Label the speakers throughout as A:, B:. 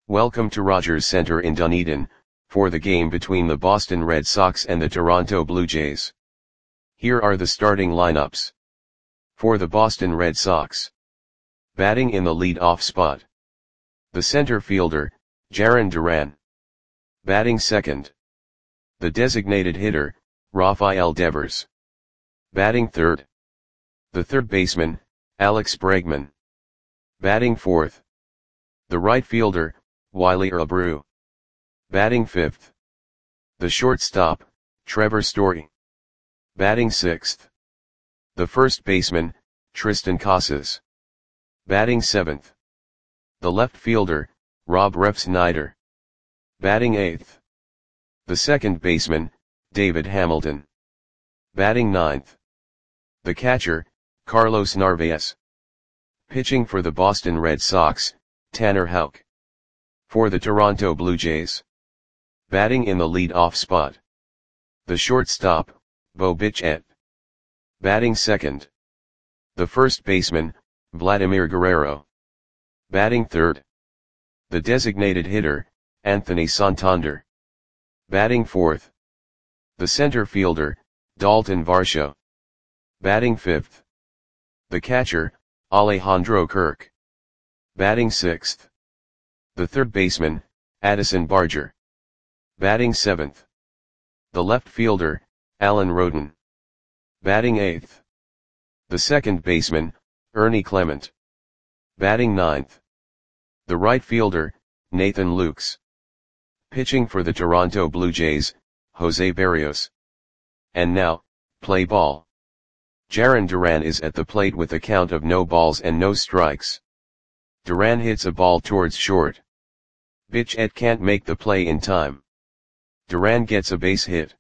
A: Welcome to Rogers Center in Dunedin, for the game between the Boston Red Sox and the Toronto Blue Jays. Here are the starting lineups. For the Boston Red Sox. Batting in the lead-off spot. The center fielder, Jarren Duran. Batting second. The designated hitter, Rafael Devers. Batting third. The third baseman, Alex Bregman. Batting fourth. The right fielder, Wiley Abreu. Batting fifth. The shortstop, Trevor Story. Batting sixth. The first baseman, Triston Casas. Batting seventh. The left fielder, Rob Refsnyder. Batting eighth. The second baseman, David Hamilton. Batting ninth. The catcher, Carlos Narvaez. Pitching for the Boston Red Sox, Tanner Houck. For the Toronto Blue Jays. Batting in the lead-off spot. The shortstop, Bo Bichette. Batting second. The first baseman, Vladimir Guerrero. Batting third. The designated hitter, Anthony Santander. Batting fourth. The center fielder, Dalton Varsho. Batting fifth. The catcher, Alejandro Kirk. Batting sixth. The third baseman, Addison Barger. Batting seventh. The left fielder, Alan Roden. Batting eighth. The second baseman, Ernie Clement. Batting ninth. The right fielder, Nathan Lukes. Pitching for the Toronto Blue Jays, Jose Berrios. And now, play ball. Jarren Duran is at the plate with a count of no balls and no strikes. Duran hits a ball towards short. Bichette can't make the play in time. Duran gets a base hit.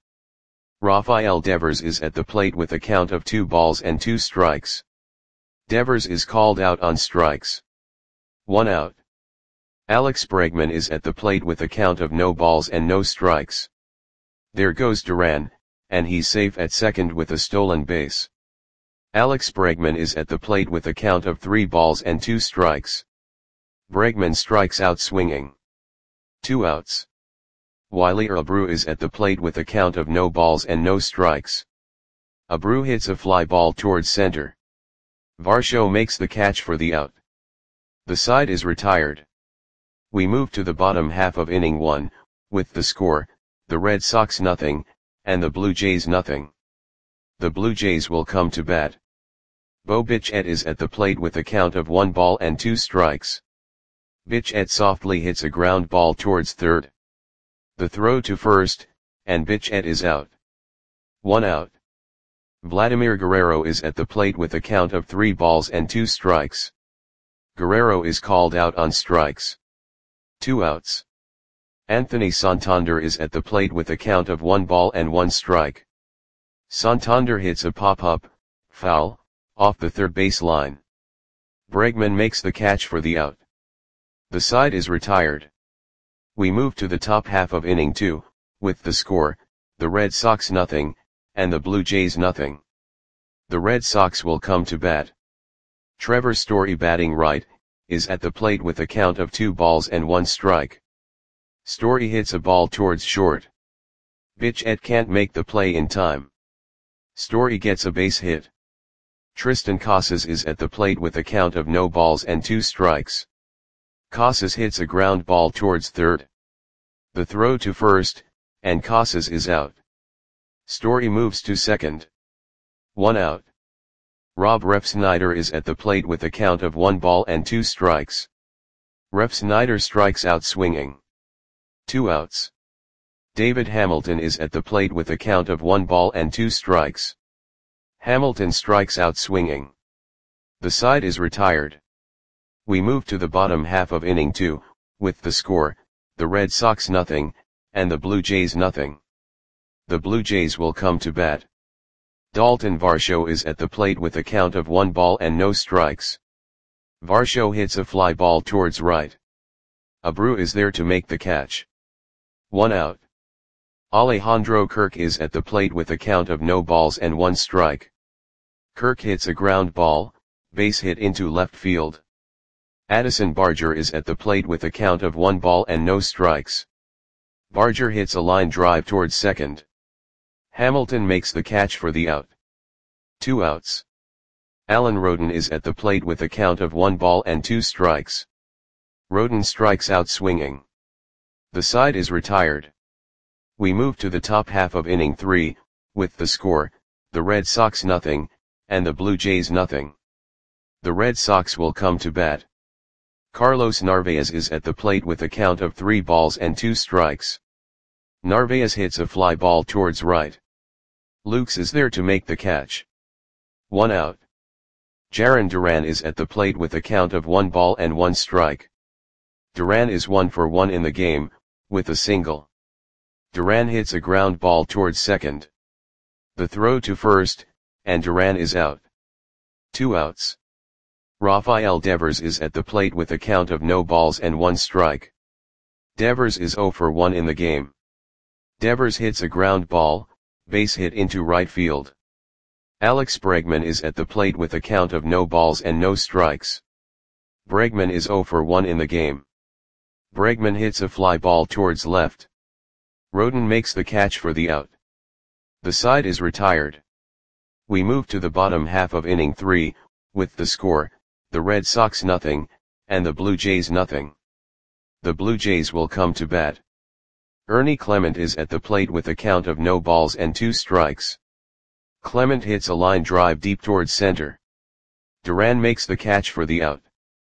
A: Rafael Devers is at the plate with a count of 2 balls and 2 strikes. Devers is called out on strikes. 1 out. Alex Bregman is at the plate with a count of no balls and no strikes. There goes Duran, and he's safe at second with a stolen base. Alex Bregman is at the plate with a count of 3 balls and 2 strikes. Bregman strikes out swinging. 2 outs. Wiley Abreu is at the plate with a count of no balls and no strikes. Abreu hits a fly ball towards center. Varsho makes the catch for the out. The side is retired. We move to the bottom half of inning 1, with the score, the Red Sox 0, and the Blue Jays 0. The Blue Jays will come to bat. Bo Bichette is at the plate with a count of 1 ball and 2 strikes. Bichette softly hits a ground ball towards third. The throw to first, and Bichette is out. 1 out. Vladimir Guerrero is at the plate with a count of 3 balls and 2 strikes. Guerrero is called out on strikes. 2 outs. Anthony Santander is at the plate with a count of 1 ball and 1 strike. Santander hits a pop-up, foul, off the third base line. Bregman makes the catch for the out. The side is retired. We move to the top half of inning 2, with the score, the Red Sox 0, and the Blue Jays 0. The Red Sox will come to bat. Trevor Story batting right, is at the plate with a count of 2 balls and 1 strike. Story hits a ball towards short. Bichette can't make the play in time. Story gets a base hit. Triston Casas is at the plate with a count of no balls and 2 strikes. Casas hits a ground ball towards third. The throw to first, and Casas is out. Story moves to second. 1 out. Rob Refsnyder is at the plate with a count of 1 ball and 2 strikes. Refsnyder strikes out swinging. 2 outs. David Hamilton is at the plate with a count of 1 ball and 2 strikes. Hamilton strikes out swinging. The side is retired. We move to the bottom half of inning 2, with the score, the Red Sox 0, and the Blue Jays 0. The Blue Jays will come to bat. Dalton Varsho is at the plate with a count of 1 ball and no strikes. Varsho hits a fly ball towards right. Abreu is there to make the catch. 1 out. Alejandro Kirk is at the plate with a count of no balls and 1 strike. Kirk hits a ground ball, base hit into left field. Addison Barger is at the plate with a count of 1 ball and no strikes. Barger hits a line drive towards second. Hamilton makes the catch for the out. 2 outs. Alan Roden is at the plate with a count of 1 ball and 2 strikes. Roden strikes out swinging. The side is retired. We move to the top half of inning 3, with the score, the Red Sox nothing, and the Blue Jays nothing. The Red Sox will come to bat. Carlos Narvaez is at the plate with a count of 3 balls and 2 strikes. Narvaez hits a fly ball towards right. Lukes is there to make the catch. 1 out. Jarren Duran is at the plate with a count of 1 ball and 1 strike. Duran is 1 for 1 in the game, with a single. Duran hits a ground ball towards second. The throw to first, and Duran is out. 2 outs. Rafael Devers is at the plate with a count of no balls and 1 strike. Devers is 0 for 1 in the game. Devers hits a ground ball, base hit into right field. Alex Bregman is at the plate with a count of no balls and no strikes. Bregman is 0 for 1 in the game. Bregman hits a fly ball towards left. Roden makes the catch for the out. The side is retired. We move to the bottom half of inning 3, with the score, the Red Sox nothing, and the Blue Jays nothing. The Blue Jays will come to bat. Ernie Clement is at the plate with a count of no balls and 2 strikes. Clement hits a line drive deep towards center. Duran makes the catch for the out.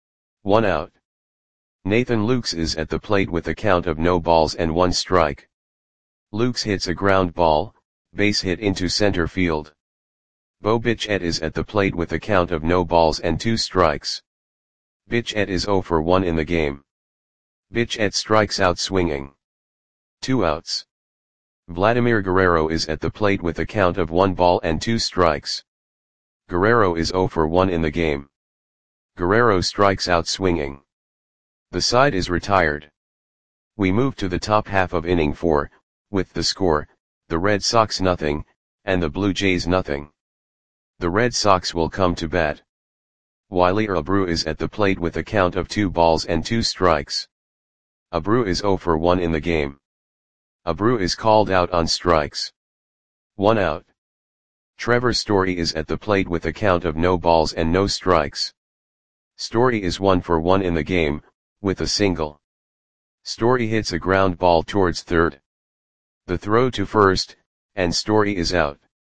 A: 1 out. Nathan Lukes is at the plate with a count of no balls and 1 strike. Lukes hits a ground ball, base hit into center field. Bo Bichette is at the plate with a count of no balls and 2 strikes. Bichette is 0 for 1 in the game. Bichette strikes out swinging. 2 outs. Vladimir Guerrero is at the plate with a count of 1 ball and 2 strikes. Guerrero is 0 for 1 in the game. Guerrero strikes out swinging. The side is retired. We move to the top half of inning 4, with the score, the Red Sox nothing, and the Blue Jays nothing. The Red Sox will come to bat. Wiley Abreu is at the plate with a count of 2 balls and 2 strikes. Abreu is 0 for 1 in the game. Abreu is called out on strikes. 1 out. Trevor Story is at the plate with a count of no balls and no strikes. Story is 1 for 1 in the game, with a single. Story hits a ground ball towards third. The throw to first, and Story is out.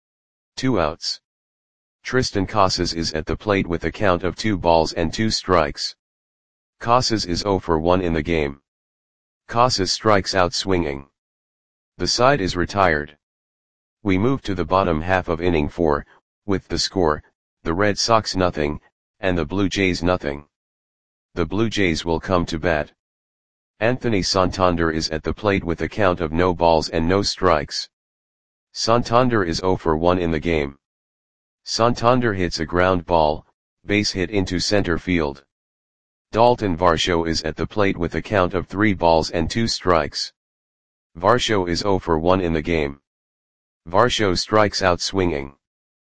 A: 2 outs. Tristan Casas is at the plate with a count of 2 balls and 2 strikes. Casas is 0 for 1 in the game. Casas strikes out swinging. The side is retired. We move to the bottom half of inning 4, with the score, the Red Sox nothing, and the Blue Jays nothing. The Blue Jays will come to bat. Anthony Santander is at the plate with a count of no balls and no strikes. Santander is 0 for 1 in the game. Santander hits a ground ball, base hit into center field. Dalton Varsho is at the plate with a count of 3 balls and 2 strikes. Varsho is 0 for 1 in the game. Varsho strikes out swinging.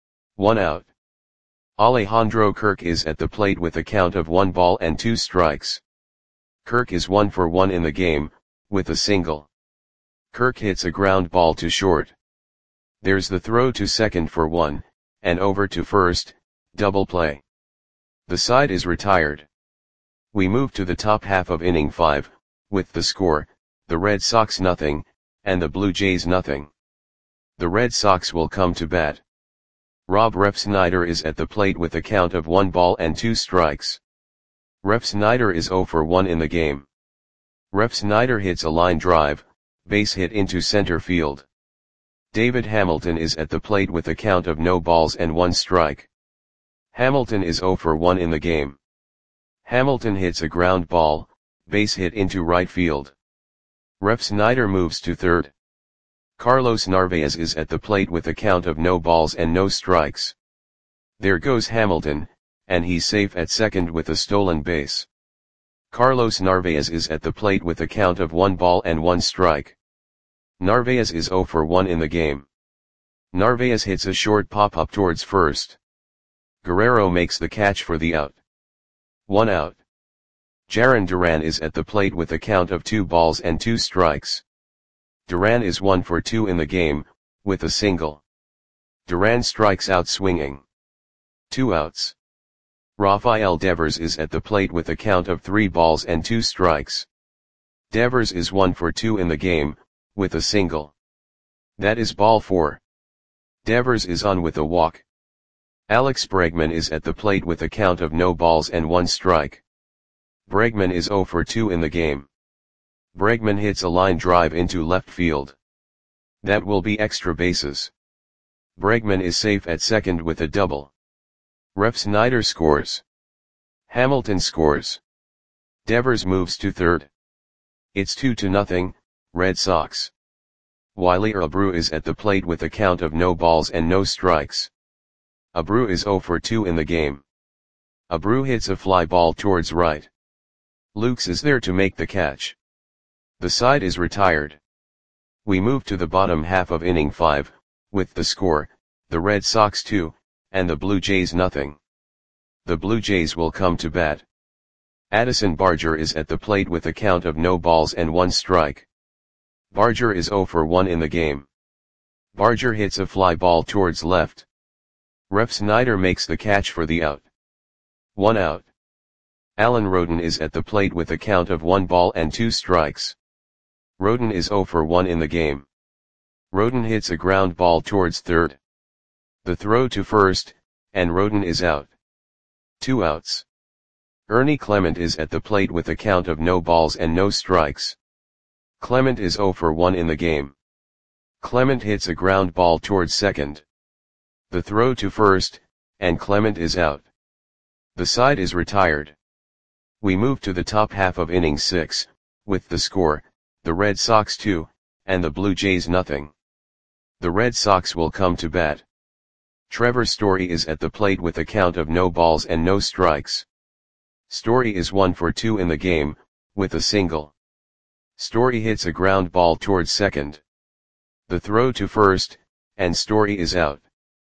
A: 1 out. Alejandro Kirk is at the plate with a count of 1 ball and 2 strikes. Kirk is 1 for 1 in the game, with a single. Kirk hits a ground ball to short. There's the throw to second for 1, and over to first, double play. The side is retired. We move to the top half of inning 5, with the score, the Red Sox nothing, and the Blue Jays nothing. The Red Sox will come to bat. Rob Refsnyder is at the plate with a count of 1 ball and 2 strikes. Refsnyder is 0 for 1 in the game. Refsnyder hits a line drive, base hit into center field. David Hamilton is at the plate with a count of no balls and 1 strike. Hamilton is 0 for 1 in the game. Hamilton hits a ground ball, base hit into right field. Refsnyder moves to third. Carlos Narvaez is at the plate with a count of no balls and no strikes. There goes Hamilton, and he's safe at second with a stolen base. Carlos Narvaez is at the plate with a count of 1 ball and 1 strike. Narvaez is 0 for 1 in the game. Narvaez hits a short pop-up towards first. Guerrero makes the catch for the out. 1 out. Jarren Duran is at the plate with a count of 2 balls and 2 strikes. Duran is 1 for 2 in the game, with a single. Duran strikes out swinging. 2 outs. Rafael Devers is at the plate with a count of 3 balls and 2 strikes. Devers is 1 for 2 in the game, with a single. That is ball 4. Devers is on with a walk. Alex Bregman is at the plate with a count of no balls and 1 strike. Bregman is 0 for 2 in the game. Bregman hits a line drive into left field. That will be extra bases. Bregman is safe at second with a double. Ref Snyder scores. Hamilton scores. Devers moves to third. It's 2-0, Red Sox. Wiley Abreu is at the plate with a count of no balls and no strikes. Abreu is 0 for 2 in the game. Abreu hits a fly ball towards right. Lukes is there to make the catch. The side is retired. We move to the bottom half of inning 5, with the score, the Red Sox 2, and the Blue Jays nothing. The Blue Jays will come to bat. Addison Barger is at the plate with a count of no balls and 1 strike. Barger is 0 for 1 in the game. Barger hits a fly ball towards left. Ref Snyder makes the catch for the out. 1 out. Alan Roden is at the plate with a count of 1 ball and 2 strikes. Roden is 0 for 1 in the game. Roden hits a ground ball towards third. The throw to first, and Roden is out. 2 outs. Ernie Clement is at the plate with a count of no balls and no strikes. Clement is 0 for 1 in the game. Clement hits a ground ball towards second. The throw to first, and Clement is out. The side is retired. We move to the top half of inning 6, with the score, the Red Sox 2, and the Blue Jays nothing. The Red Sox will come to bat. Trevor Story is at the plate with a count of no balls and no strikes. Story is 1 for 2 in the game, with a single. Story hits a ground ball towards second. The throw to first, and Story is out.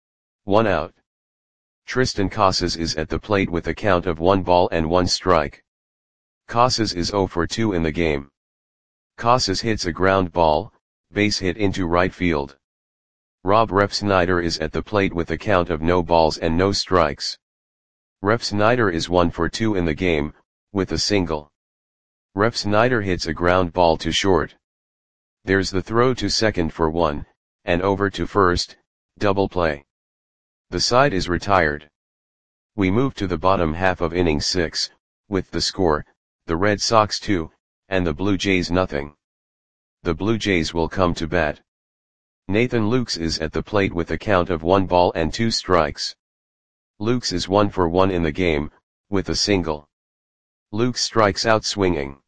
A: 1 out. Tristan Casas is at the plate with a count of 1 ball and 1 strike. Casas is 0 for 2 in the game. Casas hits a ground ball, base hit into right field. Rob Ref Snyder is at the plate with a count of no balls and no strikes. Ref Snyder is 1 for 2 in the game, with a single. Ref Snyder hits a ground ball to short. There's the throw to second for 1, and over to first, double play. The side is retired. We move to the bottom half of inning 6, with the score, the Red Sox 2, and the Blue Jays nothing. The Blue Jays will come to bat. Nathan Lukes is at the plate with a count of 1 ball and 2 strikes. Lukes is 1 for 1 in the game, with a single. Lukes strikes out swinging.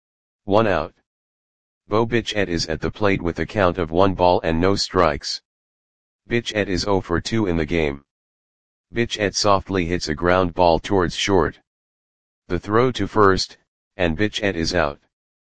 A: 1 out. Bo Bichette is at the plate with a count of 1 ball and no strikes. Bichette is 0 for 2 in the game. Bichette softly hits a ground ball towards short. The throw to first, and Bichette is out.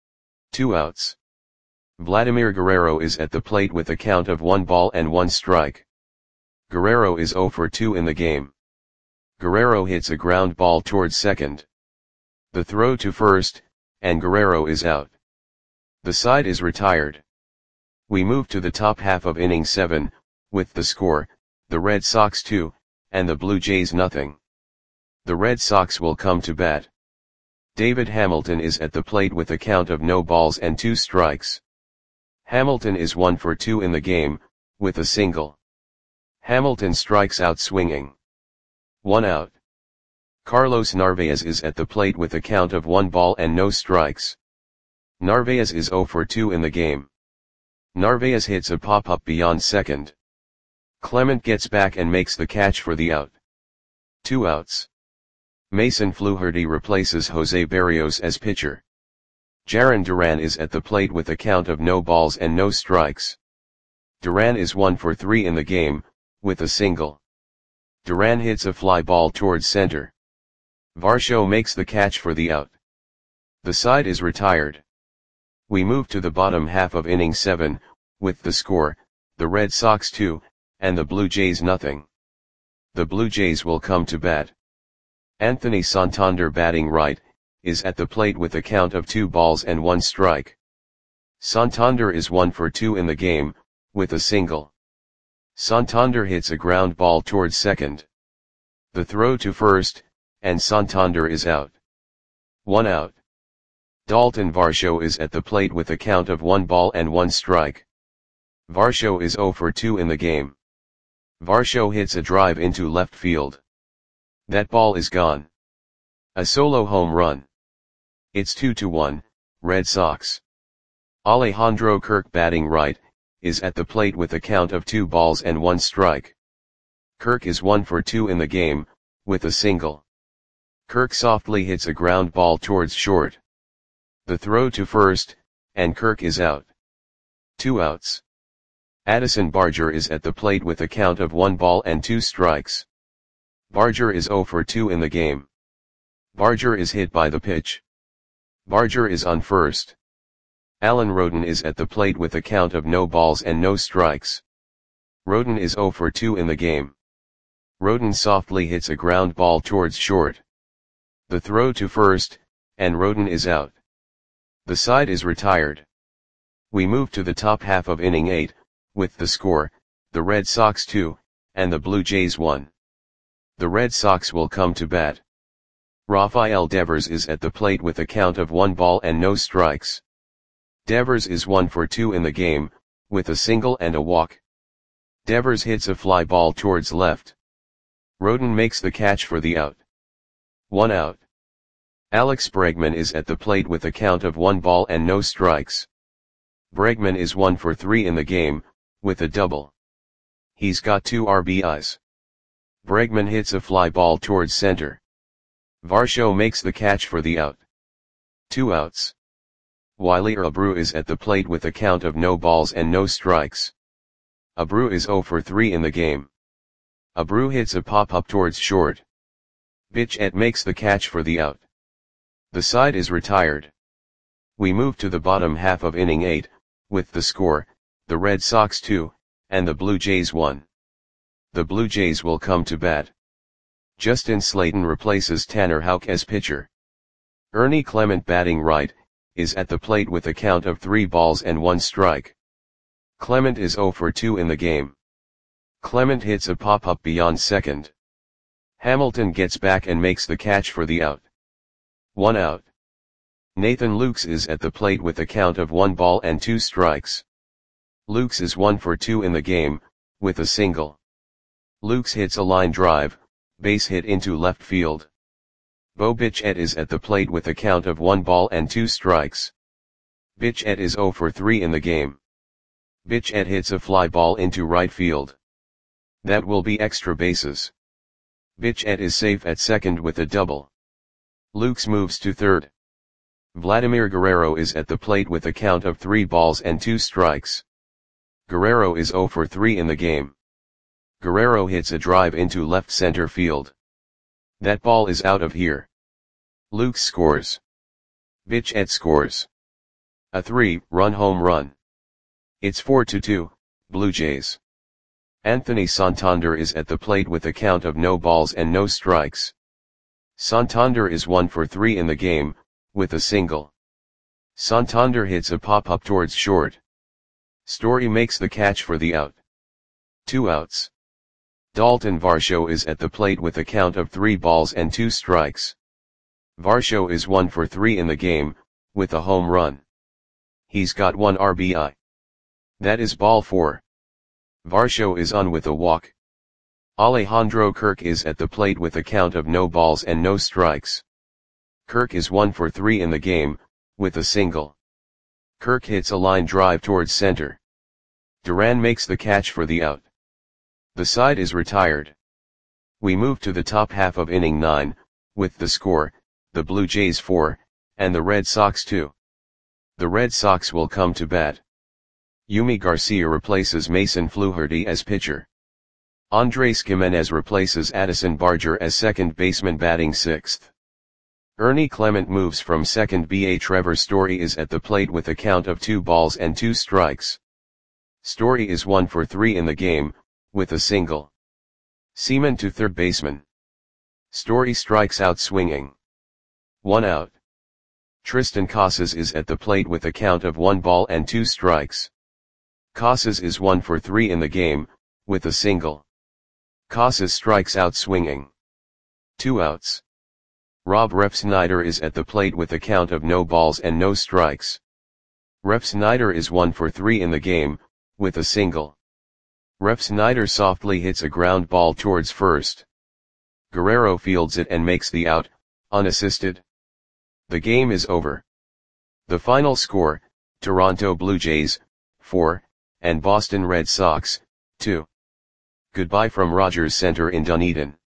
A: 2 outs. Vladimir Guerrero is at the plate with a count of 1 ball and 1 strike. Guerrero is 0 for 2 in the game. Guerrero hits a ground ball towards second. The throw to first, and Guerrero is out. The side is retired. We move to the top half of inning 7, with the score, the Red Sox 2, and the Blue Jays nothing. The Red Sox will come to bat. David Hamilton is at the plate with a count of no balls and 2 strikes. Hamilton is 1 for 2 in the game, with a single. Hamilton strikes out swinging. 1 out. Carlos Narvaez is at the plate with a count of 1 ball and no strikes. Narvaez is 0 for 2 in the game. Narvaez hits a pop-up beyond second. Clement gets back and makes the catch for the out. 2 outs. Mason Fluharty replaces Jose Berrios as pitcher. Jarren Duran is at the plate with a count of no balls and no strikes. Duran is 1 for 3 in the game, with a single. Duran hits a fly ball towards center. Varsho makes the catch for the out. The side is retired. We move to the bottom half of inning 7, with the score, the Red Sox 2, and the Blue Jays nothing. The Blue Jays will come to bat. Anthony Santander batting right, is at the plate with a count of 2 balls and 1 strike. Santander is 1 for 2 in the game, with a single. Santander hits a ground ball towards second. The throw to first, and Santander is out. 1 out. Dalton Varsho is at the plate with a count of 1 ball and 1 strike. Varsho is 0 for 2 in the game. Varsho hits a drive into left field. That ball is gone. A solo home run. It's 2-1, Red Sox. Alejandro Kirk, batting right, is at the plate with a count of 2 balls and 1 strike. Kirk is 1 for 2 in the game, with a single. Kirk softly hits a ground ball towards short. The throw to first, and Kirk is out. 2 outs. Addison Barger is at the plate with a count of 1 ball and 2 strikes. Barger is 0 for 2 in the game. Barger is hit by the pitch. Barger is on first. Alan Roden is at the plate with a count of no balls and no strikes. Roden is 0 for 2 in the game. Roden softly hits a ground ball towards short. The throw to first, and Roden is out. The side is retired. We move to the top half of inning 8, with the score, the Red Sox 2, and the Blue Jays 1. The Red Sox will come to bat. Rafael Devers is at the plate with a count of 1 ball and no strikes. Devers is 1 for 2 in the game, with a single and a walk. Devers hits a fly ball towards left. Roden makes the catch for the out. 1 out. Alex Bregman is at the plate with a count of 1 ball and no strikes. Bregman is 1 for 3 in the game, with a double. He's got 2 RBIs. Bregman hits a fly ball towards center. Varsho makes the catch for the out. 2 outs. Wiley Abreu is at the plate with a count of no balls and no strikes. Abreu is 0 for 3 in the game. Abreu hits a pop-up towards short. Bichette makes the catch for the out. The side is retired. We move to the bottom half of inning 8, with the score, the Red Sox 2, and the Blue Jays 1. The Blue Jays will come to bat. Justin Slayton replaces Tanner Houck as pitcher. Ernie Clement, batting right, is at the plate with a count of 3 balls and 1 strike. Clement is 0 for 2 in the game. Clement hits a pop-up beyond second. Hamilton gets back and makes the catch for the out. 1 out. Nathan Lukes is at the plate with a count of 1 ball and 2 strikes. Lukes is 1 for 2 in the game, with a single. Lukes hits a line drive, base hit into left field. Bo Bichette is at the plate with a count of 1 ball and 2 strikes. Bichette is 0 for 3 in the game. Bichette hits a fly ball into right field. That will be extra bases. Bichette is safe at second with a double. Lukes moves to third. Vladimir Guerrero is at the plate with a count of 3 balls and 2 strikes. Guerrero is 0 for 3 in the game. Guerrero hits a drive into left center field. That ball is out of here. Lukes scores. Bichette scores. A 3-run home run. It's 4-2, Blue Jays. Anthony Santander is at the plate with a count of no balls and no strikes. Santander is 1 for 3 in the game, with a single. Santander hits a pop-up towards short. Story makes the catch for the out. 2 outs. Dalton Varsho is at the plate with a count of 3 balls and 2 strikes. Varsho is 1 for 3 in the game, with a home run. He's got 1 RBI. That is ball 4. Varsho is on with a walk. Alejandro Kirk is at the plate with a count of no balls and no strikes. Kirk is 1 for 3 in the game, with a single. Kirk hits a line drive towards center. Duran makes the catch for the out. The side is retired. We move to the top half of inning 9, with the score, the Blue Jays 4, and the Red Sox 2. The Red Sox will come to bat. Yumi Garcia replaces Mason Fluharty as pitcher. Andres Gimenez replaces Addison Barger as second baseman, batting 6th. Ernie Clement moves from second. Trevor Story is at the plate with a count of 2 balls and 2 strikes. Story is 1 for 3 in the game, with a single. Seaman to third baseman. Story strikes out swinging. 1 out. Tristan Casas is at the plate with a count of 1 ball and 2 strikes. Casas is 1 for 3 in the game, with a single. Casas strikes out swinging. 2 outs. Rob Refsnyder is at the plate with a count of no balls and no strikes. Refsnyder is 1 for 3 in the game, with a single. Refsnyder softly hits a ground ball towards first. Guerrero fields it and makes the out, unassisted. The game is over. The final score, Toronto Blue Jays, 4, and Boston Red Sox, 2. Goodbye from Rogers Center in Dunedin.